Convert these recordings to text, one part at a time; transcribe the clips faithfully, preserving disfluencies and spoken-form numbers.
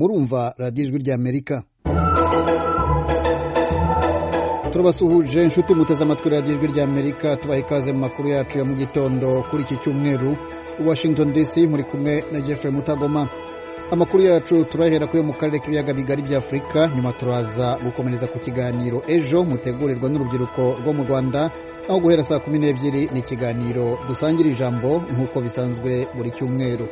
murumva radiyo ijwi ry'Amerika. Turabasuhuje inshuti muteze amatwi radiyo ijwi ry'Amerika, tubaha ikaze mu makuru yacu ya mu gitondo kuri iki cyumweru. Washington D C muri kumwe na Jeffrey Mutagoma. Amakuru yacu turahera kuyo mu karere k'ibiyaga bigari bya Afrika, nyuma turaza gukomereza ku kiganiro ejo mutegurirwa n'urubyiruko rwo mu Rwanda, aho guhera saa kumi n'ebyiri ni ikiganiro dusangira ijambo nk'uko bisanzwe buri cyumweru.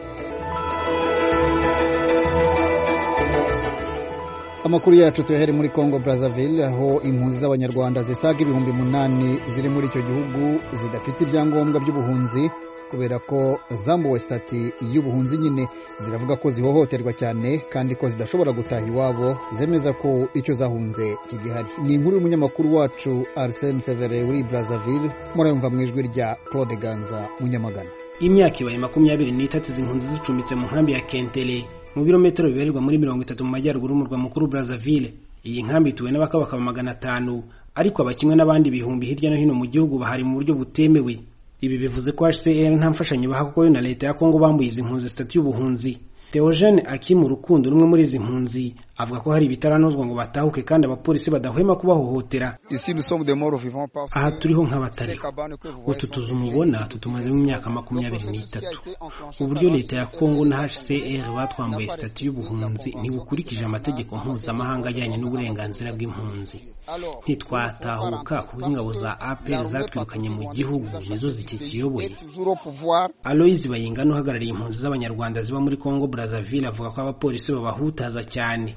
Amakuru yacu tuyahere muri Congo Brazzaville, aho impunzi z'abanyarwanda zisaga ibihumbi munani ziri muri icyo gihugu zidafite ibyangombwa by'ubuhunzi kubera ko zambuwe stati y'ubuhunzi. Nyine ziravuga ko zihohoterwa cyane kandi ko zidashobora gutaha iwabo, zemeza ko icyo zahunze kigihari. Ni inkuru y'umunyamakuru wacu Arsene Severe uri Brazzaville, murayumva mu ijwi rya Claude Ganza Munyamagana. Imyaka ibaye makumyabiri n'itatu z'impunzi zicumbitse mu nkambi ya Kentele mu birometero bibarirwa muri mirongo itatu mu majyaruguru y'umurwa mukuru Brazzaville. Iyi nkambi ituwe n'abakabaka magana atanu, ariko abakimwe n'abandi bihumbi hirya no hino mu gihugu bahari mu buryo butemewe. Ibi bivuze ko H C R nta mfashanyo baha kuko yo na leta ya Kongo bambuye izi mpunzi stati y'ubuhunzi. Theogene Akimu Rukundo, rumwe muri izi mpunzi, avuga ko hari bitaranozwa ngo batahuke kandi abapolisi badahwema kubahohotera. Aha turiho nk'abatariho. Utu tuzu mubona tutumaze mu myaka makumyabiri n'itatu. Uburyo leta ya Kongo na H C R batwambuye stati y'ubuhunzi ntibukurikije amategeko mpuzamahanga ajyanye n'uburenganzira bw'impunzi. Ntitwatahuka kuko ingabo za A P R zatwirukanye mu gihugu nizo zikikiyoboye. Aloys Bayingano uhagarariye impunzi z'abanyarwanda ziba muri Congo Brazzaville avuga ko abapolisi babahutaza cyane.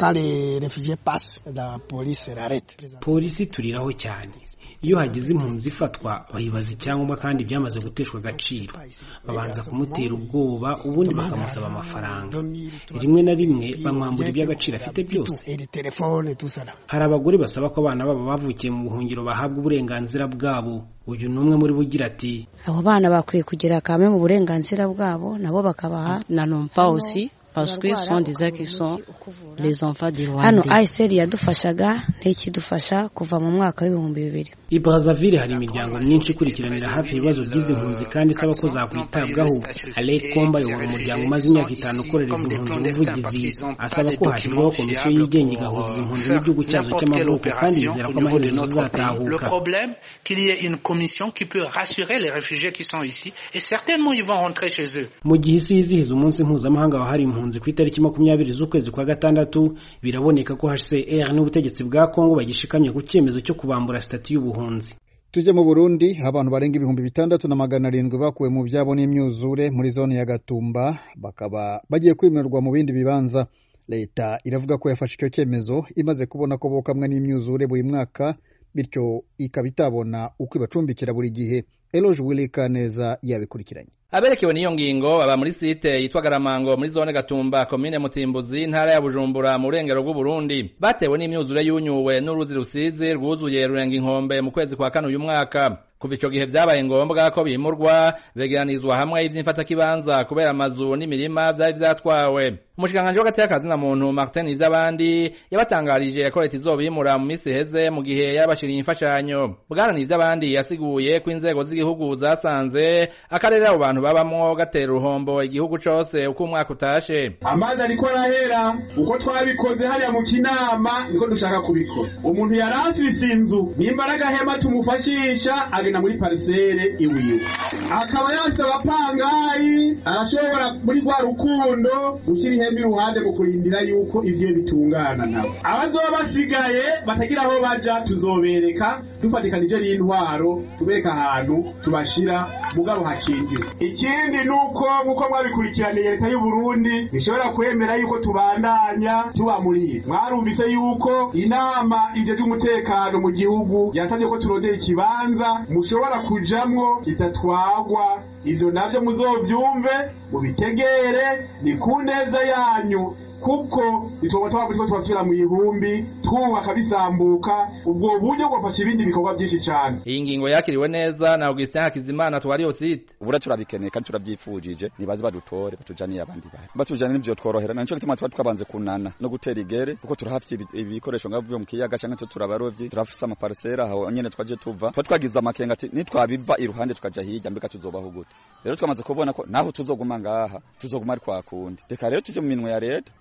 Polisi turiraho cyane. Iyo hagize impunzi ifatwa bayibaza icyangombwa kandi byamaze guteshwa agaciro. Babanza kumutera ubwoba ubundi bakamusaba amafaranga. Rimwe na rimwe bamwambura iby'agaciro afite byose. Hari abagore basaba ko abana babo bavukiye mu buhungiro bahabwa uburenganzira bwabo. Uyu numwe muri bugira ati abo bana bakwiye kugira kamwe mu burenganzira bwabo nabo bakabaha na non pas aussi parce que sont des gens qui sont les enfants du Rwanda. Hano I C R yadufashaga ntikidufasha kuva mu mwaka w'ibihumbi bibiri. I Brazzaville hari imiryango myinshi ikurikiranira hafi ibibazo by'izi mpunzi kandi isaba ko zakwitabwaho. Alec Komba yobora umuryango umaze imyaka itanu ukorera impunzi ubuvugizi, asaba ko hashyirwaho komisiyo yigenga igahuza izi mpunzi n'igihugu cyazo cy'amavuko kandi yizera ko amaherezo zizatahuka. Mu gihe isi yizihiza umunsi mpuzamahanga wahari impunzi ku itariki makumyabiri z'ukwezi kwa gatandatu, biraboneka ko H C R n'ubutegetsi bwa Kongo bagishikamye ku cyemezo cyo kubambura stati y'ubuhunzi. Tujye mu Burundi, abantu barenga ibihumbi bitandatu na magana arindwi bakuwe mu byabo n'imyuzure muri zone ya Gatumba, bakaba bagiye kwimurirwa mu bindi bibanza. Leta iravuga ko yafashe icyo cyemezo imaze kubona ko bokamwe n'imyuzure buri mwaka, bityo ikaba itabona uko ibacumbikira buri gihe. Eloge Wilikaneza yabikurikiranye. Aberekewe n'iyo ngingo baba muri site yitwa Garamango muri zone Gatumba, komine Mutimbuzi, ntara ya Bujumbura mu rengero rw'u Burundi. Batewe n'imyuzure yunyuwe n'uruzi Rusizi rwuzuye rurenga inkombe mu kwezi kwa kane uyu mwaka. Kuva ico gihe byabaye ngombwa ko bimurwa begeranizwa hamwe ivy'imfata kibanza kubera amazu n'imirima byari byatwawe. Umushikanganje w'agati y'akazi na muntu Martin Ivyabandi yabatangarije ko leta izobimura mu misi heze mu gihe yabashiriye imfashanyo. Bwana Ivyabandi yasiguye ko inzego z'igihugu zasanze akarere abo bantu babamwo gatera uruhombo igihugu cose uko umwaka utashe. Amazi ariko arahera uko twabikoze hariya mu Kinama niko dushaka kubikora. Umuntu yarafise inzu n'imbaraga hema tumufashisha agenda muri parcelle iwiwe, akaba yose abapangayi arashobora muri rwa rukundo gushyira ihembe iruhande mu kurindira yuko ivyo bitungana nabo. Abazoba basigaye batagira aho baja tuzobereka dufatikanije n'intwaro, tubereka ahantu tubashira mugabo hakingiwe. Ikindi nuko nkuko mwabikurikiraniye leta y'u Burundi ishobora kwemera yuko tubandanya tubamuriye. Mwarumvise yuko inama ijeje umutekano mu gihugu yasabye ko turondera ikibanza mushobora kujamwo itatwagwa. Ivyo navyo muzovyumve mubitegere, ni ku neza yanyu, kuko itoba twabwo twasubira mu ihumbi twubaka bisambuka, ubwo buryo bwafasha ibindi bikorwa byinshi cyane. Iyi ngingo yakiriwe neza na Augustin Hakizimana twari yosite. Ubura turabikeneye kandi turabyifujije, nibaze badutore batujaniye abandi bahe batujanye n'ivyo tworohera. Naco gituma twa twabanze kunana no gutera igere, kuko turahafite ibikoresho ngavuye mu kiyaga cyangwa cyo turabarovyi, turafise ama parcelle aho nyene twaje tuva twa twagize amakenga ati nitwabiva iruhande tukaja hirya mbeka tuzobaho gute. Rero twamaze kubona ko naho tuzoguma ngaha tuzoguma ari kwa kundi. Reka rero tuje mu minwe ya leta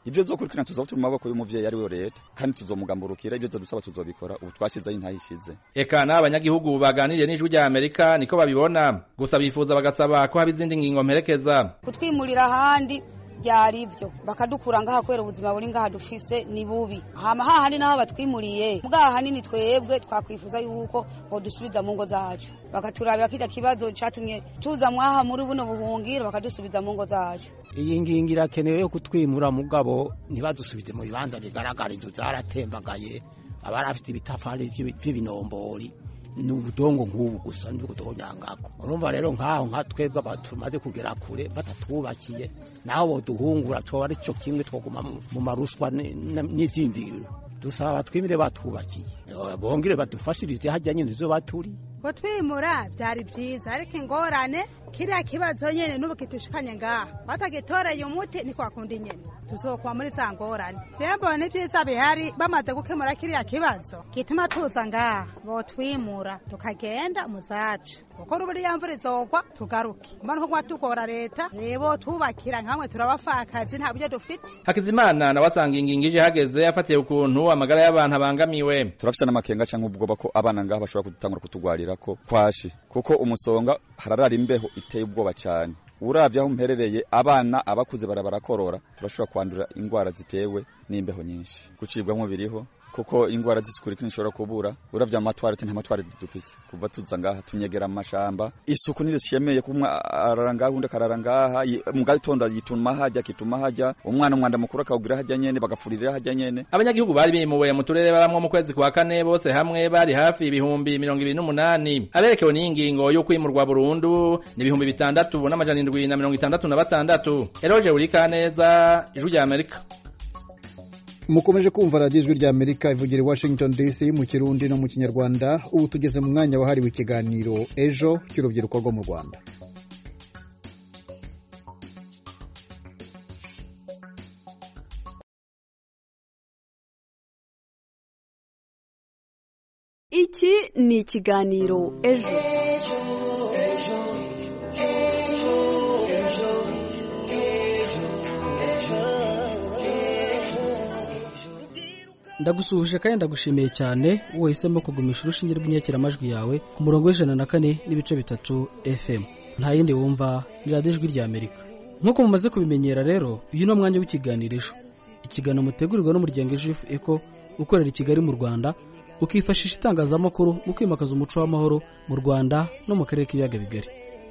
ivyo zokurikirana tuzoba mu maboko y'umuvyeyi ari we leta kandi tuzomugamburukira ivyo dusaba tuzobikora ubu twashizeho intahishize. Eka n'abanyagihugu baganiriye n'ijwi rya Amerika niko babibona gusa bifuza bagasaba ko haba izindi ngingo mperekeza kutwimurira ahandi byari ivyo bakadukura ngaha kwera ubuzima buri ngaha dufise ni bubi hama hahandi naho batwimuriye mugaha hanini twebwe twakwifuza yuko ngo dusubiza mu ngo zacu bakaturabira kida kibazo catumye tuza mwaha muri buno buhungiro bakadusubiza mu ngo zacu. Iyi ngingira kenewe yo kutwimura mugabo ntibadusubize mu bibanza bigaragara inzu zaratembagaye abarafite ibitafari by'ibinombori n'ubudongo nk'ubu gusa n'ubudonyangako urumva rero nkaho nka twebwe batumaze kugera kure batatwubakiye naho boduhungura cyo ari cyo kimwe twoguma mu maruswa n'ivyimbiro dusaba twimire batubakiye bongire badufashirize hajya nyine zo baturi ko twimura byari byiza ariko ingorane kiriya kibazo nyene n'ubu kitushikanye ngaha batagitoreye umuti ni kwakundi nyene tuzokwa muri za ngorane tembo ni byiza bihari bamaze gukemura kiriya kibazo gituma tuza ngaha botwimura tukagenda muzacu uko ruburi yamvura izogwa tugaruke mbana ko gwatugora leta rebo tubakira nkamwe turabafakazi nta buryo dufite. Hakizimana na wasanga ingingije hageze afatiye ukuntu amagara y'abantu abangamiwe turafite n'amakenga canke ubwoba ko abana ngaha bashobora kudutangura kutugwarira ko kwashi kuko umusonga hararara imbeho iteye ubwoba cyane uravye aho mperereye abana abakuze barabarakorora turashobora kwandura ingwara zitewe n'imbeho nyinshi gucibwamwo biriho kuko ingwara zisikurikira nshobora kubura uravye amatware nta matware dufise kuva tuza ngaha tunyegera amashamba isuku nirishemeye kumwa araranga hunde kararanga mugatonda yituma hajya kituma hajya umwana umwanda mukuru akawugira hajya nyene bagafurira hajya nyene. Abanyagihugu bari bimuwe mu turere baramwe mu kwezi kwa kane bose hamwe bari hafi ibihumbi mirongo ibiri n'umunani aberekewe n'ingingo yo kwimurwa burundu ni ibihumbi bitandatu n'amajana indwi na mirongo itandatu na batandatu. Eroje urika neza ijwi rya Amerika. Mukomeje kumva radio ijwi rya Amerika ivugira i Washington D C mu Kirundi no mu Kinyarwanda. Ubu tugeze mu mwanya wahariwe ikiganiro ejo cy'urubyiruko rwo mu Rwanda. Iki ni ikiganiro ejo. Ndagusuhuje kandi ndagushimiye cyane uwahisemo kugumisha urushinge rw'inyakiramajwi yawe ku murongo w'ijana na kane n'ibice bitatu F M. Nta yindi wumva ni radio ijwi rya Amerika. Nk'uko mumaze kubimenyera rero, uyu no mwanya w'ikiganiro ejo. Ikiganiro mutegurirwa n'umuryango Ejo Eco ukorera i Kigali mu Rwanda, ukifashisha itangazamakuru mu kwimakaza umuco w'amahoro mu Rwanda no mu karere k'ibiyaga bigari.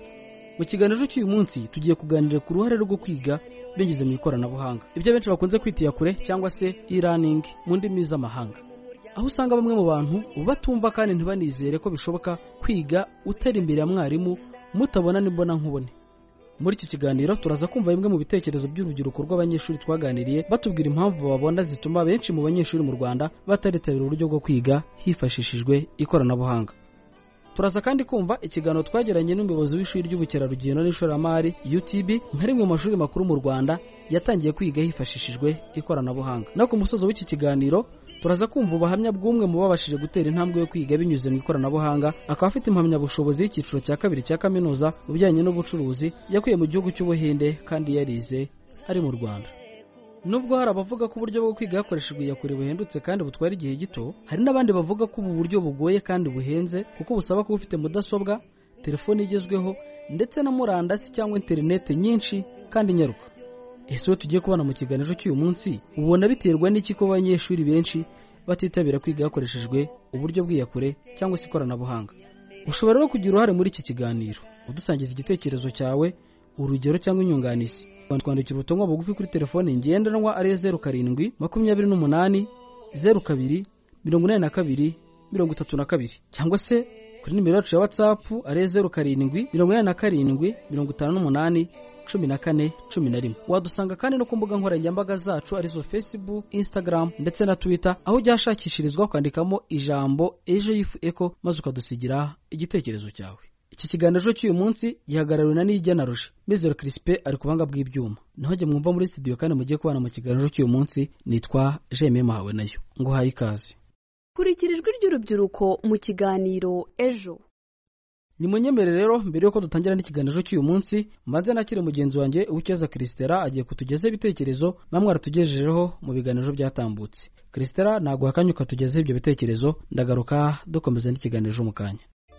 Mu kiganiro cy'uyu munsi tugiye kuganira ku ruhare rwo kwiga binyuze mu ikoranabuhanga, ibyo benshi bakunze kwita kure cyangwa se e-learning mu ndimi z'amahanga, aho usanga bamwe mu bantu batumva kandi ntibanizere ko bishoboka kwiga utera imbere ya mwarimu mutabona n'imbona nkubone. Muri iki kiganiro turaza kumva bimwe mu bitekerezo by'urubyiruko rw'abanyeshuri twaganiriye batubwira impamvu babona zituma benshi mu banyeshuri mu Rwanda bataritabira uburyo bwo kwiga hifashishijwe ikoranabuhanga. Turaza kandi kumva ikiganiro twageranye n'umuyobozi w'ishuri ry'ubukerarugendo n'ishoramari U T B nka rimwe mu mashuri makuru mu Rwanda yatangiye kwiga hifashishijwe ikoranabuhanga. Na ku musozo w'iki kiganiro turaza kumva ubuhamya bw'umwe mu babashije gutera intambwe yo kwiga binyuze mu ikoranabuhanga, akaba afite impamyabushobozi y'ikiciro cya kabiri cya kaminuza mu bijyanye n'ubucuruzi yakuye mu gihugu cy'Ubuhinde kandi yarize ari mu Rwanda. Nubwo hari abavuga ko uburyo bwo kwiga hakoreshejwe iyakure buhendutse kandi butwara igihe gito, hari n'abandi bavuga ko ubu buryo bugoye kandi buhenze kuko busaba kuba ufite mudasobwa, telefone igezweho ndetse na murandasi cyangwa interinete nyinshi kandi nyaruka. Ese we tugiye kubana mu kiganiro cy'uyu munsi ubona biterwa n'iki ko abanyeshuri benshi batitabira kwiga hakoreshejwe uburyo bw'iyakure cyangwa se ikoranabuhanga? Ushobora no kugira uruhare muri iki kiganiro udusangiza igitekerezo cyawe, urugero cyangwa inyunganizi. Twandikira ubutumwa bugufi kuri telefone ngendanwa ari zeru karindwi makumyabiri n'umunani zeru kabiri mirongo inani na kabiri mirongo itatu na kabiri, cyangwa se kuri nimero yacu ya WhatsApp ari zeru karindwi mirongo inani na karindwi mirongo itanu n'umunani cumi na kane cumi na rimwe. Wadusanga kandi no ku mbuga nkoranyambaga zacu arizo Facebook, Instagram ndetse na Twitter, aho byashakishirizwa kwandikamo ijambo Ejo Eco maze ukadusigira igitekerezo cyawe. Iki kiganiro cy'uyu munsi gihagarariwe na Nijyana Roje, Mizero Crispe ari kubanga bw'ibyuma. Naho jye mwumva muri studio kandi mugiye kubana mu kiganiro cy'uyu munsi nitwa Jeme Mahawe nayo. Ngo hayi kazi. Kurikira ijwi ry'urubyiruko mu kiganiro Ejo. nimunyemere rero mbere yuko dutangira n'ikiganiro cy'uyu munsi maze nakire mugenzi wanjye Uwikeza Christera agiye kutugezaho ibitekerezo namwe aratugejejeho mu biganiro byatambutse. Christera naguha akanya ukatugezaho ibyo bitekerezo, ndagaruka dukomeza n'ikiganiro mu kanya.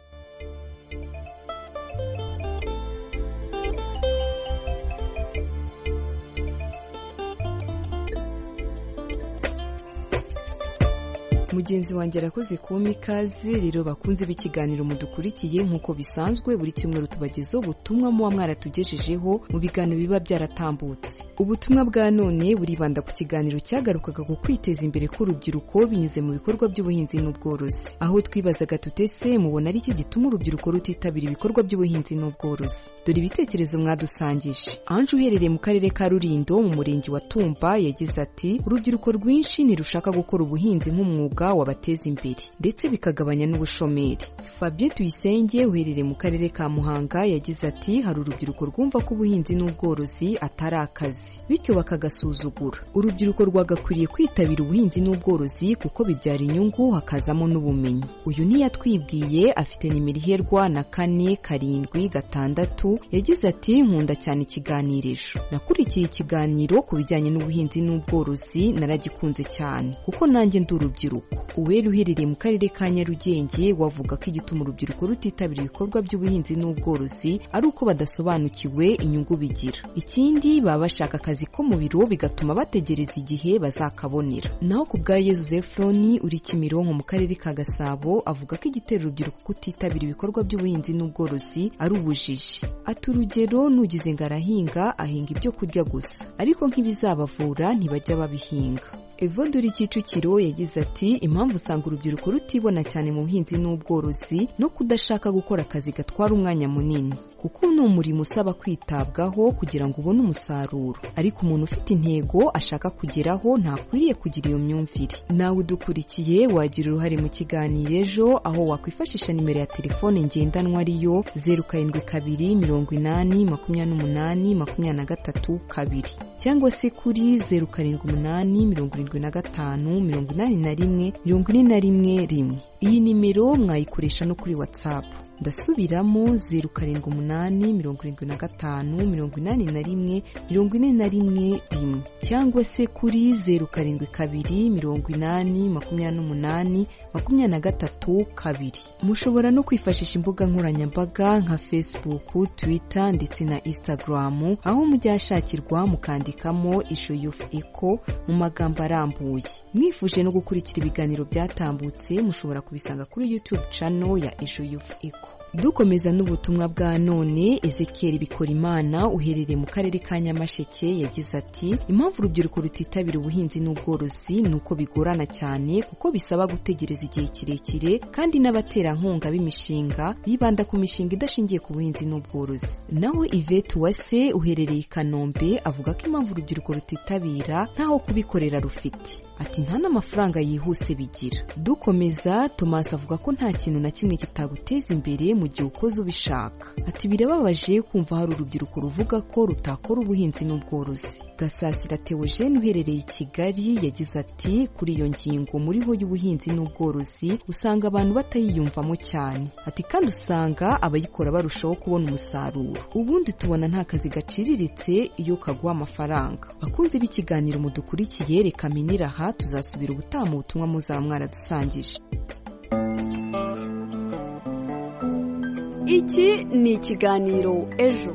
mugenzi wanjye arakoze kuma ikaze. Rero bakunze b'ikiganiro mudukurikiye nk'uko bisanzwe buri cyumweru tubagezaho ubutumwa muba mwaratugejejeho mu biganiro biba byaratambutse. Ubutumwa bwa none buribanda ku kiganiro cyagarukaga ku kwiteza imbere k'urubyiruko binyuze mu bikorwa by'ubuhinzi n'ubworozi, aho twibazaga tutese mubona ari iki gituma urubyiruko rutitabira ibikorwa by'ubuhinzi n'ubworozi. Dore ibitekerezo mwadusangije. Anje uherereye mu karere ka Rulindo mu murenge wa Tumba yagize ati urubyiruko rwinshi ntirushaka gukora ubuhinzi nk'umwuga wabateza imbere ndetse bikagabanya n'ubushomeri. Fabien Tuyisenge uherereye mu karere ka Muhanga yagize ati hari urubyiruko rwumva ko ubuhinzi n'ubworozi atari akazi bityo bakagasuzugura. Urubyiruko rwagakwiriye kwitabira ubuhinzi n'ubworozi kuko bibyara inyungu hakazamo n'ubumenyi. Uyu ntiyatwibwiye afite nimero iherwa na kane karindwi gatandatu yagize ati nkunda cyane ikiganirisho. Nakurikiye ikiganiro ku bijyanye n'ubuhinzi n'ubworozi naragikunze cyane kuko nanjye ndi urubyiruko. Uwera uherereye mu karere ka Nyarugenge wavuga ko igituma urubyiruko rutitabira ibikorwa by'ubuhinzi n'ubworozi ari uko badasobanukiwe inyungu bigira. Ikindi baba bashaka akazi ko mu biro bigatuma bategereza igihe bazakabonera. Naho ku bwa Yezu Zefroni uri Kimironko mu karere ka Gasabo avuga ko igitera urubyiruko kutitabira ibikorwa by'ubuhinzi n'ubworozi ari ubujiji. Ati urugero nugize ngo arahinga ahinga ibyo kurya gusa ariko nk'ibizabavura ntibajya babihinga. Evonduri Kicukiro yagize ati impamvu usanga urubyiruko rutibona cyane mu buhinzi n'ubworozi no kudashaka gukora akazi gatwara umwanya munini kuko ni umurimo usaba kwitabwaho kugira ngo ubone umusaruro, ariko umuntu ufite intego ashaka kugeraho ntakwiriye kugira iyo myumvire. Nawe udukurikiye wagira uruhare mu kiganiro ejo aho wakwifashisha nimero ya telefone ngendanwa ariyo zeru karindwi kabiri mirongo inani makumyabiri n'umunani makumyabiri na gatatu kabiri cyangwa se kuri zeru karindwi umunani mirongo irindwi na gatanu mirongo inani na rimwe mirongo ine na rimwe rimwe. Iyi nimero mwayikoresha no kuri WhatsApp. Ndasubiramo zeru karindwi umunani mirongo irindwi na gatanu mirongo inani na rimwe mirongo ine na rimwe rimwe cyangwa se kuri zeru karindwi kabiri mirongo inani makumyabiri n'umunani makumyabiri na gatatu kabiri. Mushobora no kwifashisha imbuga nkoranyambaga nka Facebook, Twitter ndetse na Instagram aho mujyashakirwa mukandikamo Isho Youth Eco mu magambo arambuye. Mwifuje no gukurikira ibiganiro byatambutse mushobora kubisanga kuri YouTube channel ya Isho Youth Eco. Dukomeza n'ubutumwa bwa none. Ezekiel Bikorimana uherereye mu karere ka Nyamasheke yagize ati impamvu urubyiruko rutitabira ubuhinzi n'ubworozi nuko bigorana cyane kuko bisaba gutegereza igihe kirekire kandi n'abaterankunga b'imishinga bibanda ku mishinga idashingiye ku buhinzi n'ubworozi. Naho Yvette Uwase uherereye i Kanombe avuga ko impamvu urubyiruko rutitabira ntaho kubikorera rufite. Ati nta n'amafaranga yihuse bigira. Dukomeza Thomas avuga ko nta kintu na kimwe kitaguteza imbere mu gihe ukoze ubishaka. Ati birababaje kumva hari urubyiruko ruvuga ko rutakora ubuhinzi n'ubworozi. Gasasira Theogene uherereye i Kigali yagize ati kuri iyo ngingo muri ho y'ubuhinzi n'ubworozi usanga abantu batayiyumvamo cyane. Ati kandi usanga abayikora barushaho kubona umusaruro. Ubundi tubona nta kazi gaciriritse iyo kaguha amafaranga. Bakunze b'ikiganiro mudukurikiye reka minira aha tuzasubira ubutaha mu butumwa muzaba mwaradusangije. Iki ni ikiganiro ejo.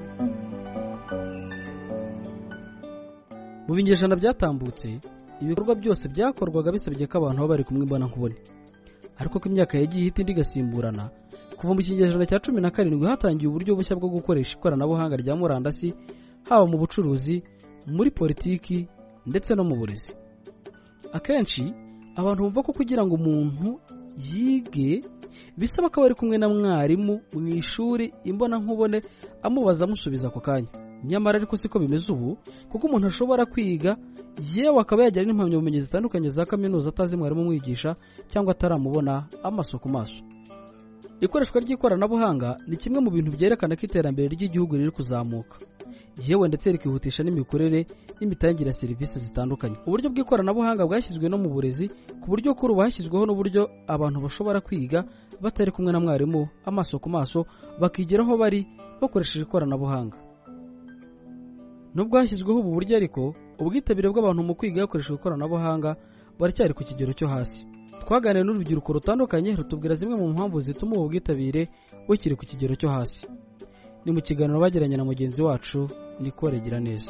Mu binyejana byatambutse ibikorwa byose byakorwaga bisabye ko abantu baba bari kumwe mbona nkubone, ariko ko imyaka yagiye ihita indi igasimburana. Kuva mu kinyejana cya cumi na karindwi hatangiye uburyo bushya bwo gukoresha ikoranabuhanga rya murandasi haba mu bucuruzi, muri politiki ndetse no mu burezi. Akenshi abantu bumva ko kugira ngo umuntu yige bisaba ko bari kumwe na mwarimu mu ishuri imbona nkubone amubaza amusubiza ako kanya. Nyamara ariko siko bimeze ubu kuko umuntu ashobora kwiga yewe akaba yajyana n'impamyabumenyi zitandukanye za kaminuza atazi mwarimu umwigisha cyangwa ataramubona amaso ku maso. Ikoreshwa ry'ikoranabuhanga ni kimwe mu bintu byerekana ko iterambere ry'igihugu riri kuzamuka. yewe ndetse rikihutisha n'imikorere n'imitangire ya serivisi zitandukanye. Uburyo bw'ikoranabuhanga bwashyizwe no mu burezi ku buryo kuri ubu hashyizweho n'uburyo abantu bashobora kwiga batari kumwe na mwarimu amaso ku maso, bakigira aho bari bakoresheje ikoranabuhanga. Nubwo hashyizweho ubu buryo ariko ubwitabire bw'abantu mu kwiga hakoreshejwe ikoranabuhanga baracyari ku kigero cyo hasi. Twaganiriye n'urubyiruko rutandukanye rutubwira zimwe mu mpamvu zituma ubu bwitabire bukiri ku kigero cyo hasi. Ni mu kiganiro bagiranye na mugenzi wacu Nicole Giraneza.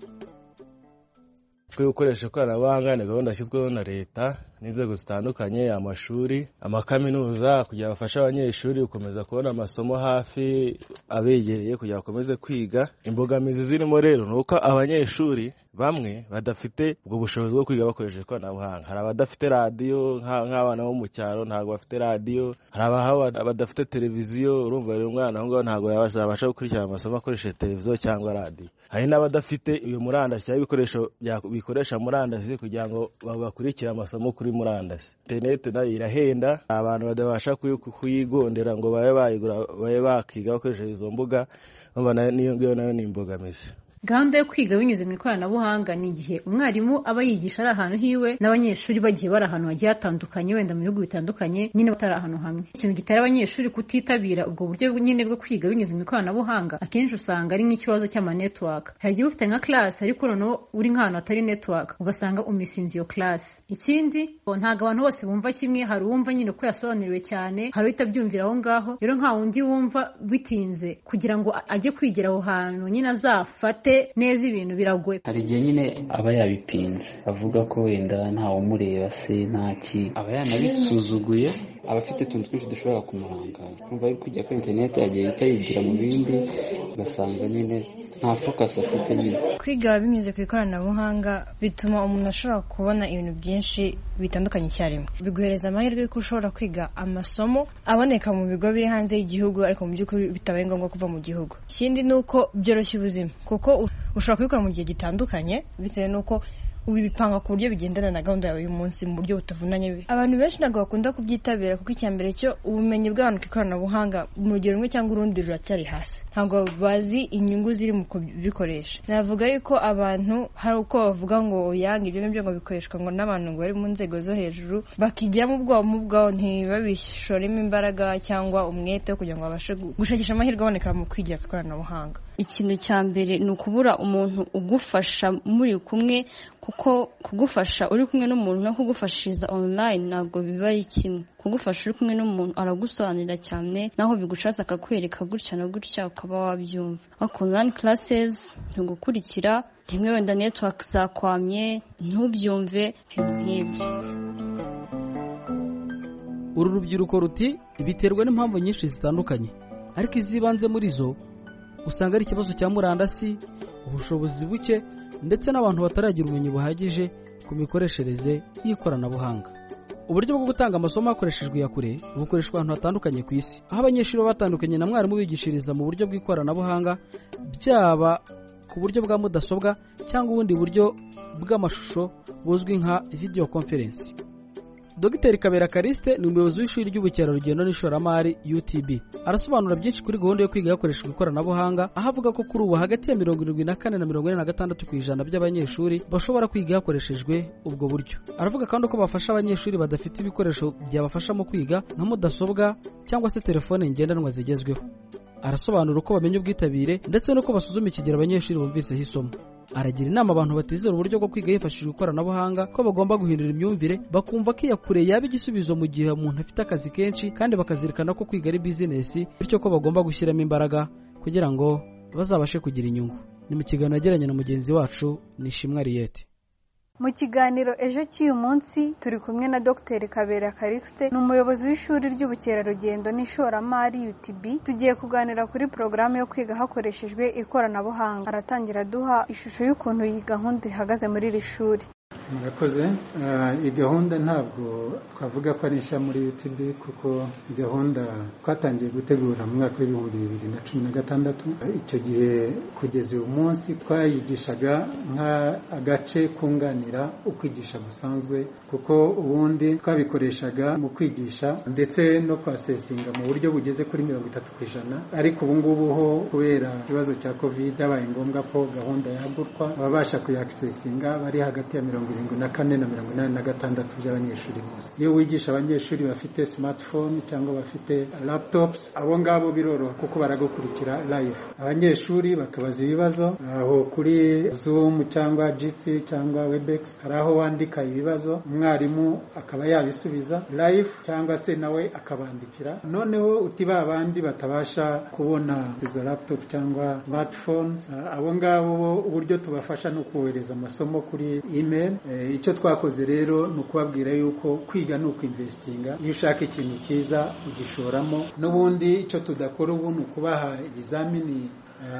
Twe gukoresha ikoranabuhanga ni gahunda yashyizweho na leta n'inzego zitandukanye, amashuri, amakaminuza, kugira bafashe abanyeshuri gukomeza kubona amasomo hafi abegereye kugira bakomeze kwiga. Imbogamizi zirimo rero ni uko abanyeshuri bamwe badafite ubwo bushobozi bwo kwiga bakoresheje ikoranabuhanga. Hari abadafite radiyo nk'abana bo mu cyaro ntabwo bafite radiyo, hari abadafite televiziyo, urumva rero umwana aho ngaho ntabwo yabasha gukurikirana amasomo akoresheje televiziyo cyangwa radiyo. Hari n'abadafite iyo murandasi cyangwa ibikoresho bikoresha murandasi kugira ngo bakurikire amasomo kuri murandasi. Internet nayo irahenda, abantu badabasha kuyigondera ngo babe bayigura babe bakiga bakoresheje izo mbuga, urumva niyo ngiyo nayo ni imbogamizi. Gahunda yo kwiga binyuze mu ikoranabuhanga ni igihe umwarimu aba yigisha ari ahantu hiwe n'abanyeshuri bagiye bari ahantu hagiye hatandukanye, wenda mu bihugu bitandukanye, nyine batari ahantu hamwe. Ikintu gitera abanyeshuri kutitabira ubwo buryo nyine bwo kwiga binyuze mu ikoranabuhanga akenshi usanga ari nk'ikibazo cy'ama network. Hari igihe ufite nka class ariko noneho uri nk'ahantu hatari network ugasanga umisinze iyo class. Ikindi ntago abantu bose bumva kimwe, hari uwumva nyine ko yasobanuriwe cyane, hari utabyumvira aho ngaho. Rero nka wundi wumva bitinze kugira ngo ajye kwigira aho hantu nyine azafate neza ibintu biragoye. Hari igihe nyine aba yabipinze avuga ko wenda nta umureba se ntaki, aba yanabisuzuguye, aba afite utuntu twinshi dushobora kumurangara. Kumva ari kujya kuri internet yagiye itayigira mu bindi, ugasanga nyine nta focus afite nyine. Kwiga binyuze ku ikoranabuhanga bituma umuntu ashobora kubona ibintu byinshi bitandukanye icyarimwe. Biguhereza amahirwe y'uko ushobora kwiga amasomo aboneka mu bigo biri hanze y'igihugu ariko mu by'ukuri bitabaye ngombwa kuva mu gihugu. Ikindi ni uko byoroshya ubuzima kuko ushobora kubikora mu gihe gitandukanye bitewe n'uko ubipanga ku buryo bigendana na gahunda yawe y'umunsi mu buryo butavunanye. Abantu benshi ntabwo bakunda kubyitabira kuko icyambere cyo ubumenyi bw'abantu ku ikoranabuhanga mu rugero rumwe cyangwa urundi ruracyari hasi, ntabwo bazi inyungu ziri mu kubikoresha. Navuga yuko abantu hari uko bavuga ngo yanga ibyo ngibyo ngo bikoreshwa ngo n'abantu ngo bari mu nzego zo hejuru, bakigiramo ubwoba mu bwabo ntibabishoremo imbaraga cyangwa umwete kugira ngo babashe gushakisha amahirwe aboneka mu kwigira ku ikoranabuhanga. Ikintu cya mbere ni ukubura umuntu ugufasha muri kumwe, kuko kugufasha uri kumwe n'umuntu no kugufashiriza online ntabwo biba ari kimwe. Kugufasha uri kumwe n'umuntu aragusobanurira cyane, naho bigushatse akakwereka gutya na gutya ukaba wabyumva. Ariko online classes ntugukurikira, rimwe wenda network zakwamye ntubyumve, ibintu nk'ibyo. Uru rubyiruko ruti biterwa n'impamvu nyinshi zitandukanye, ariko izibanze muri zo usanga ari ikibazo cya murandasi, ubushobozi buke ndetse n'abantu bataragira ubumenyi buhagije ku mikoreshereze y'ikoranabuhanga. Uburyo bwo gutanga amasomo hakoreshejwe ya kure bukoreshwa ahantu hatandukanye ku isi, aho abanyeshuri baba batandukanye na mwarimu bigishiriza mu buryo bw'ikoranabuhanga, byaba ku buryo bwa mudasobwa cyangwa ubundi buryo bw'amashusho buzwi nka video conference. Dr Kabera Kariste ni umuyobozi w'ishuri ry'ubukerarugendo n'ishoramari U T B. Arasobanura byinshi kuri gahunda yo kwiga hakoreshejwe ikoranabuhanga, aho avuga ko kuri ubu hagati ya mirongo irindwi na kane na mirongo ine na gatandatu ku ijana by'abanyeshuri bashobora kwiga hakoreshejwe ubwo buryo. Aravuga kandi ko bafasha abanyeshuri badafite ibikoresho byabafasha mu kwiga nka mudasobwa cyangwa se telefone ngendanwa zigezweho. Arasobanura uko bamenya ubwitabire ndetse nuko basuzuma ikigero abanyeshuri bumviseho isomo. Aragira inama abantu batizera uburyo bwo kwiga hifashishijwe ikoranabuhanga ko bagomba guhindura imyumvire, bakumva ko iyakure yaba igisubizo mu gihe umuntu afite akazi kenshi, kandi bakazirikana ko kwiga ari bizinesi, bityo ko bagomba gushyiramo imbaraga kugira ngo bazabashe kugira inyungu. Ni mu kiganiro yagiranye na mugenzi wacu Nishimwe Ariete. Mu kiganiro ejo cy'uyu munsi turi kumwe na Dr Kabera Kariste, ni umuyobozi w'ishuri ry'ubukerarugendo n'ishoramari U T B. Tugiye kuganira kuri porogaramu yo kwiga hakoreshejwe ikoranabuhanga. Aratangira duha ishusho y'ukuntu iyi gahunda ihagaze muri iri shuri. murakoze. Iyi gahunda ntabwo twavuga ko ari nshya muri U T B kuko gahunda twatangiye gutegura mu mwaka w'ibihumbi bibiri na cumi na gatandatu. Icyo gihe kugeza uyu munsi twayigishaga nk'agace kunganira ukwigisha gusanzwe, kuko ubundi twabikoreshaga mu kwigisha ndetse no kwasesinga mu buryo bugeze kuri mirongo itatu ku ijana, ariko ubu ngubu ho kubera ikibazo cya covid byabaye ngombwa ko gahunda yagurwa, ababasha kuyakisesinga bari hagati ya mirongo irindwi na kane na mirongo inani na gatandatu by'abanyeshuri bose. Iyo wigisha abanyeshuri bafite smartphone cyangwa bafite laptops, abo ngabo biroroha kuko baragukurikira live. Abanyeshuri bakabaza ibibazo aho kuri Zoom cyangwa Jitsi cyangwa Webex, hari aho wandika ibibazo umwarimu akaba yabisubiza live cyangwa se nawe akabandikira. Noneho utiba abandi batabasha kubona izo laptop cyangwa smartphones, abo ngabo uburyo tubafasha no kohereza amasomo kuri email. E, icyo twakoze rero ni ukubabwira yuko kwiga ni ukwinvestinga. Iyo ushaka ikintu cyiza ugishoramo, n'ubundi icyo tudakora ubu ni ukubaha ibizamini,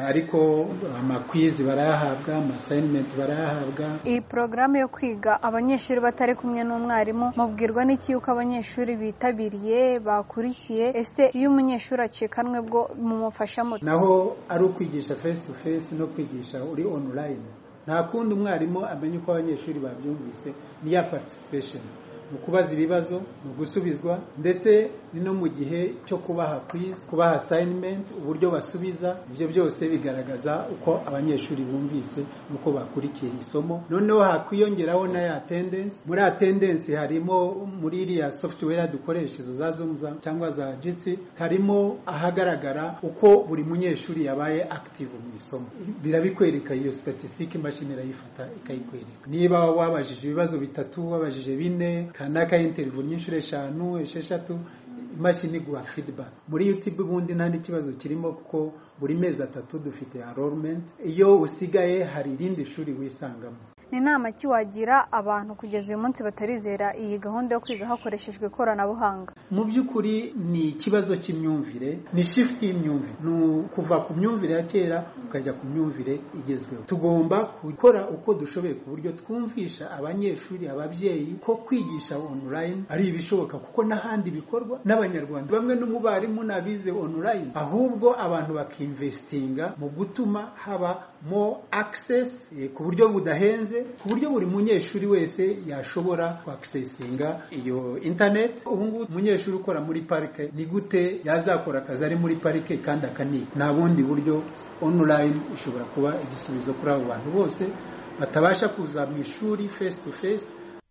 ariko amakwizi barayahabwa, amasayinementi barayahabwa. Iyi porogaramu yo kwiga abanyeshuri batari kumwe n'umwarimu, mubwirwa n'iki yuko abanyeshuri bitabiriye bakurikiye? Ese iyo umunyeshuri acikanwe bwo mumufashamo? Naho ari ukwigisha face to face no kwigisha uri online, nta kundi umwarimu amenye uko abanyeshuri babyumvise. Ni ya participation, ni ukubaza ibibazo, ni ugusubizwa, ndetse ni no mu gihe cyo kubaha quiz, kubaha assignment, uburyo basubiza. Ibyo byose bigaragaza uko abanyeshuri bumvise nuko bakurikiye isomo. Noneho hakwiyongeraho na attendance. Muri attendance harimo muri iriya software dukoresha izo za Zoom cyangwa za Jitsi, harimo ahagaragara uko buri munyeshuri yabaye active mu isomo. Birabikwereka, iyo statistic imashini irayifata ikayikwereka. Niba wabajije ibibazo bitatu, wabajije bine, kanaka interview nyinshi eshanu esheshatu, imashini guha feedback. Muri YouTube bundi nta n'ikibazo kirimo kuko buri mezi atatu dufite enrollment. Iyo usigaye hari irindi shuri wisangamo. Ni nama ki wagira abantu kugeza uyu munsi batarizera iyi gahunda yo kwiga hakoreshejwe ikoranabuhanga? Mu by'ukuri ni ikibazo cy'imyumvire, ni shift y'imyumvire, ni kuva ku myumvire ya kera ukajya ku myumvire igezweho. Tugomba gukora uko dushoboye ku buryo twumvisha abanyeshuri, ababyeyi ko kwigisha online ari ibishoboka, kuko n'ahandi bikorwa n'abanyarwanda bamwe n'umubarimu nabize online, ahubwo abantu bakinvestinga mu gutuma haba more access e, ku buryo budahenze, ku buryo buri munyeshuri wese yashobora kwaccessinga iyo internet. Ubu ngubu umunyeshuri ukora muri parike ni gute yazakora akazi ari muri parike kandi akaniga? Nta bundi buryo online ishobora kuba igisubizo kuri abo bantu bose batabasha kuza mu ishuri face to face.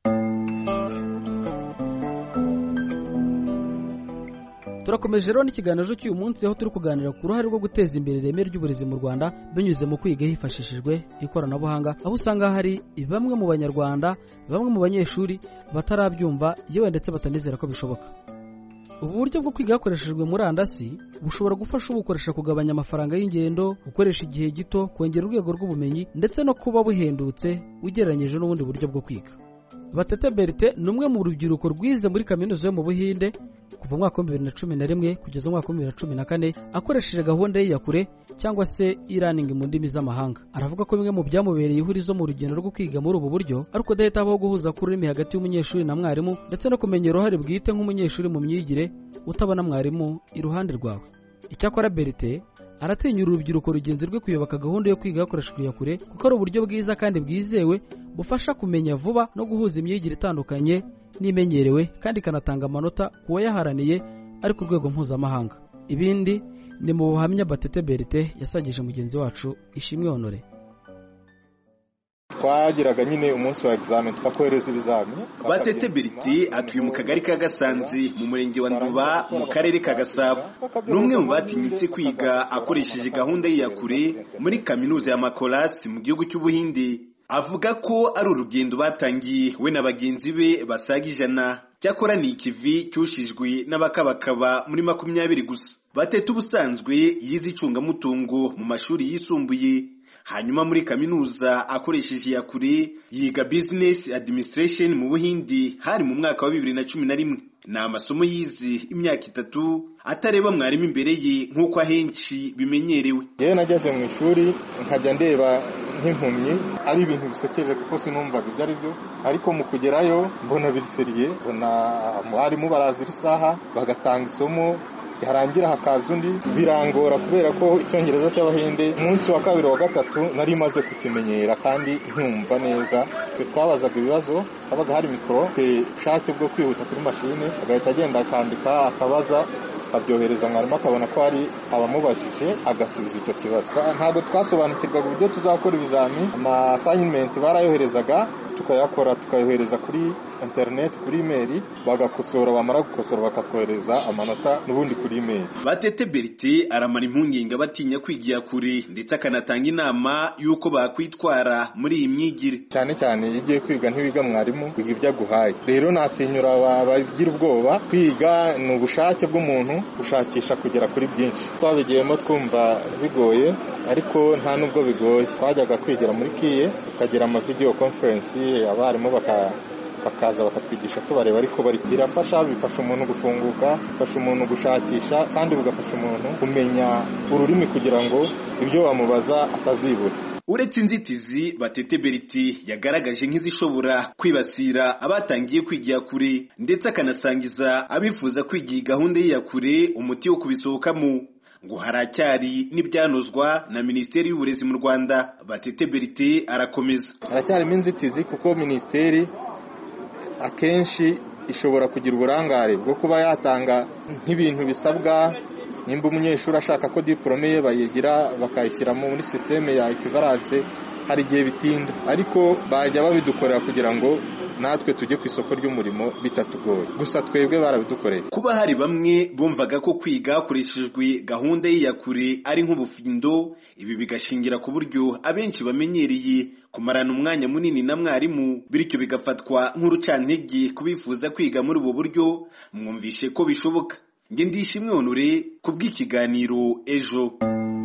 Turakomeje rero n'ikiganiro cy'uyu munsi, aho turi kuganira ku ruhare rwo guteza imbere ireme ry'uburezi mu Rwanda binyuze mu kwiga hifashishijwe ikoranabuhanga, aho usanga hari bamwe mu banyarwanda, bamwe mu banyeshuri batarabyumva yewe ndetse batanizera ko bishoboka. Ubu buryo bwo kwiga hakoreshejwe murandasi bushobora gufasha ubukoresha kugabanya amafaranga y'ingendo, gukoresha igihe gito, kongera urwego rw'ubumenyi ndetse no kuba buhendutse ugereranyije n'ubundi buryo bwo kwiga. Batete Berite ni umwe mu rubyiruko rwize muri kaminuza yo mu Buhinde kuva mu mwaka wa bibiri na cumi na rimwe kugeza mu mwaka wa bibiri na cumi na kane akoresheje gahunda y'iyakure cyangwa se e-learning mu ndimi z'amahanga. Aravuga ko bimwe mu byamubereye ihurizo mu rugendo rwo kwiga muri ubu buryo ari uko dahita habaho guhuza kururimi hagati y'umunyeshuri na mwarimu ndetse no kumenya uruhare bwite nk'umunyeshuri mu myigire utabona mwarimu iruhande rwawe. Icyakora Berite aratinyura urubyiruko rugenzi rwe kuyoboka gahunda yo kwiga hakoreshejwe iyakure kuko ari uburyo bwiza kandi bwizewe bufasha kumenya vuba no guhuza imyigire itandukanye n'imenyerewe kandi kanatanga amanota ku wayaharaniye ari ku rwego mpuzamahanga. Ibindi ni mu buhamya Batete Berite yasangije mugenzi wacu Ishimwe Honore. Twagiraga nyine umunsi wa examen twakohereza ibizamini. Batete Berite atuye mu kagari ka Gasanzi mu murenge wa Nduba mu karere ka Gasabo. Numwe mu batinyitse kwiga akoresheje gahunda y'iyakure muri kaminuza ya Makolasi mu gihugu cy'Ubuhinde. Avuga ko ari urugendo batangiye we na bagenzi be basaga ijana. Cyakora ni ikivi cyushijwe n'abakabakaba muri makumyabiri gusa. Batete ubusanzwe yize icungamutungo mu mashuri yisumbuye. Hanyuma muri kaminuza akoresheje iyakure yiga business administration mu Buhindi hari mu mwaka wa bibiri na cumi na rimwe. ni amasomo yize imyaka itatu atareba mwarimu imbere ye nk'uko ahenshi bimenyerewe. Yewe nageze mu ishuri nkajya ndeba nk'impumyi ari ibintu bisekeje kuko sinumvaga ibyo ari byo, ariko mu kugerayo mbona biriseriye, mbona mwarimu barazira isaha bagatanga isomo yarangira hakaza undi, birangora kubera ko icyongereza cy'abahinde umunsi wa kabiri wa gatatu nari maze kukimenyera kandi nkumva neza. Twe twabazaga ibibazo, habaga hari mikoro, te ushake bwo kwihuta kuri mashine agahita agenda akandika akabaza akabyohereza mwarimu akabona ko hari abamubajije agasubiza icyo kibazo. Ntabwo twasobanukirwaga uburyo tuzakora ibizami, ama assignment barayoherezaga tukayakora tukayohereza kuri internet kuri email, bagakosora bamara gukosora bakatwohereza amanota n'ubundi kuri email. Batete Berite aramara impungenge batinya kwigira kure ndetse akanatanga inama yuko bakwitwara muri iyi myigire. Cyane cyane igiye kwiga ntibiga mwarimu biga ibyo aguhaye. Rero natinyura bagira ubwoba, kwiga ni ubushake bw'umuntu gushakisha kugera kuri byinshi. Twabigiyemo twumva bigoye ariko nta nubwo bigoye. Twajyaga kwigira muri kiye tukagera ama video conference, abarimu baka bakaza bakatwigisha tubareba, ariko bari birafasha, bifasha umuntu gufunguka, bifasha umuntu gushakisha kandi bugafasha umuntu kumenya ururimi kugira ngo ibyo bamubaza atazibura. Uretse inzitizi Batete Berite yagaragaje nk'izishobora kwibasira abatangiye kwigira kure ndetse akanasangiza abifuza kwigira gahunda ya kure umuti wo kubisohokamo, ngo haracyari n'ibyanozwa na Minisiteri y'Uburezi mu Rwanda. Batete Berite arakomeza, haracyarimo inzitizi kuko Minisiteri akenshi ishobora kugira uburangare bwo kuba yatanga nk'ibintu bisabwa. Nimba umunyeshuri ashaka ko diplome ye bayigira bakayishyira muri systeme ya equivalence, hari igihe bitinda, ariko bajya babidukorera kugira ngo natwe tujye ku isoko ry'umurimo bitatugoye. Gusa twebwe barabidukoreye. Kuba hari bamwe bumvaga ko kwiga hakoreshejwe gahunda ya kure ari nk'ubufindo, ibi bigashingira ku buryo abenshi bamenyereye kumarana umwanya munini na mwarimu, bityo bigafatwa nk'urucantege kubifuza kwiga muri ubu buryo. Mwumvishe ko bishoboka. Nge Ndishimwe Honore kubw'ikiganiro Ejo.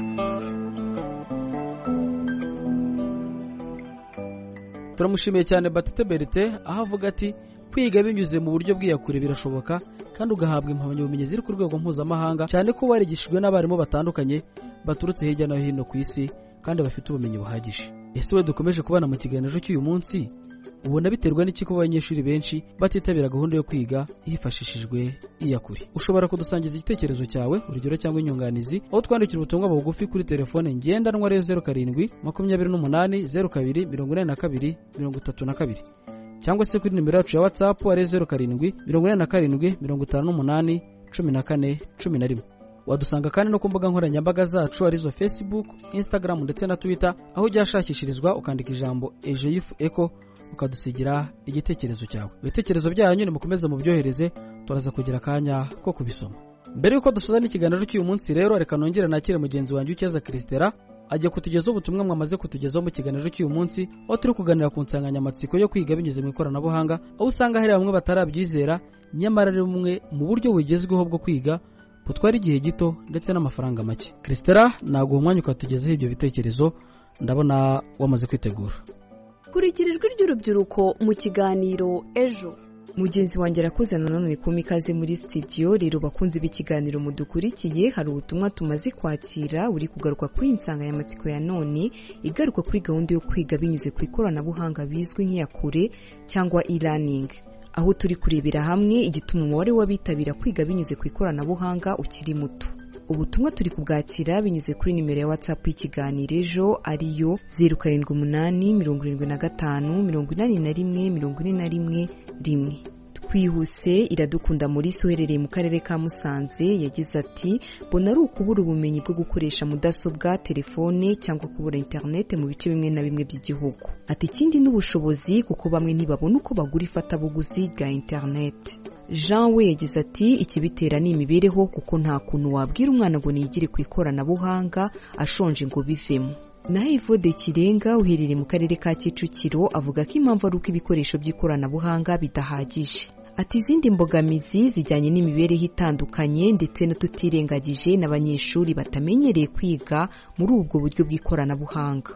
Turamushimiye cyane Batete Berite aho avuga ati kwiga binyuze mu buryo bw'iyakure birashoboka kandi ugahabwa impamyabumenyi ziri ku rwego mpuzamahanga, cyane ko warigishijwe n'abarimu batandukanye baturutse hirya no hino ku isi kandi bafite ubumenyi buhagije. Ese we dukomeje kubana mu kiganiro cy'uyu munsi, ubona biterwa n'iki ko abanyeshuri benshi batitabira gahunda yo kwiga hifashishijwe iyakure? Ushobora kudusangiza igitekerezo cyawe, urugero cyangwa inyunganizi, aho twandikira ubutumwa bugufi kuri telefone ngendanwa rero zeru karindwi makumyabiri n'umunani zeru kabiri mirongo inani na kabiri mirongo itatu na kabiri, cyangwa se kuri nimero yacu ya WhatsApp ari zeru karindwi mirongo inani na karindwi mirongo itanu n'umunani cumi na kane cumi na rimwe. Wadusanga kandi no ku mbuga nkoranyambaga zacu arizo Facebook, Instagram ndetse na Twitter, aho ujyashakishirizwa ukandika ijambo Ejo Youth Echo ukadusigira igitekerezo cyawe. Ibitekerezo byanyu ni mukomeze mu byohereze, turaza kugira akanya ko kubisoma. Mbere yuko dusoza n'ikiganiro cy'uyu munsi rero, reka nongere nakire mugenzi wanjye Ukeza Christera ajya kutugezaho ubutumwa mwamaze kutugezaho mu kiganiro cy'uyu munsi, aho turi kuganira ku nsanganyamatsiko yo kwiga binyuze mu ikoranabuhanga, aho usanga hari bamwe batarabyizera nyamara ari bumwe mu buryo bugezweho bwo kwiga butwara igihe gito ndetse n'amafaranga make. Christera, naguha umwanya ukatugezaho ibyo bitekerezo, ndabona wamaze kwitegura. Kurikira ijwi ry'urubyiruko mu kiganiro Ejo. Mugenzi wanjye arakoze nanone kuma ikaze muri studio. Rero bakunze b'ikiganiro mudukurikiye, hari ubutumwa tumaze kwakira uri kugaruka kuri insanganyamatsiko ya none igaruka kuri gahunda yo kwiga binyuze ku ikoranabuhanga bizwi nk'iyakure cyangwa e-learning, aho turi kurebera hamwe igituma umubare w'abitabira kwiga binyuze ku ikoranabuhanga ukiri muto. Ubutumwa turi kubwakira binyuze kuri nimero ya WhatsApp y'ikiganiro Ejo ariyo zeru karindwi umunani mirongo irindwi na gatanu mirongo inani na rimwe mirongo ine na rimwe rimwe. Twihuse Iradukunda muri uherereye mu karere ka Musanze yagize ati mbona ari ukubura ubumenyi bwo gukoresha mudasobwa, telefone cyangwa kubura internet mu bice bimwe na bimwe by'igihugu. Ati ikindi n'ubushobozi kuko bamwe ntibabona uko bagura ifatabuguzi rya internet. Jean we yagize ati ikibitera ni imibereho kuko nta kuntu wabwira umwana ngo nigire ku ikoranabuhanga ashonje ngo bivemo. Naho Ivode Kirenga uherereye mu karere ka Kicukiro avuga ko impamvu ari uko ibikoresho by'ikoranabuhanga bidahagije. Ati izindi mbogamizi zijyanye n'imibereho itandukanye ndetse no tutirengagije n'abanyeshuri batamenyereye kwiga muri ubwo buryo bw'ikoranabuhanga.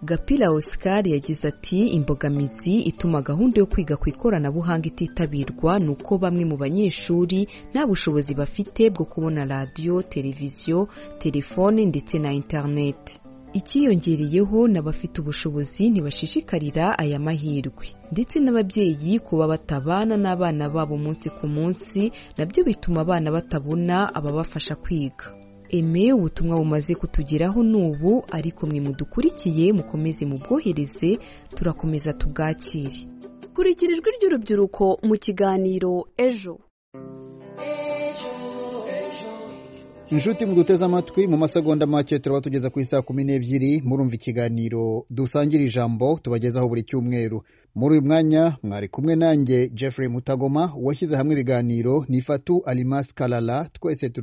Gapila Oscar yagize ati imbogamizi ituma gahunda yo kwiga ku ikoranabuhanga ititabirwa nuko bamwe mu banyeshuri nta bushobozi bafite bwo kubona radio, televiziyo, telefone ndetse na internet. Ikiyongereyeho n'abafite ubushobozi ntibashishikarira aya mahirwe, ndetse n'ababyeyi kuba batabana n'abana babo umunsi ku munsi nabyo bituma abana batabona ababafasha kwiga. Eme ubutumwa bumaze kutugeraho n'ubu, ariko mwe mudukurikiye mukomeze mubwohereze, turakomeza tubwakire. Kurikira ijwi ry'urubyiruko mu kiganiro ejo. Inshuti muduteze amatwi, mu masegonda make turaba tugeza ku isaa kumi n'ebyiri. Murumva ikiganiro dusangira ijambo tubagezaho buri cyumweru. Muri uyu mwanya mwari kumwe nanjye Jeffrey Mutagoma, washyize hamwe ibiganiro ni Fatu Alimas Kalala. Twese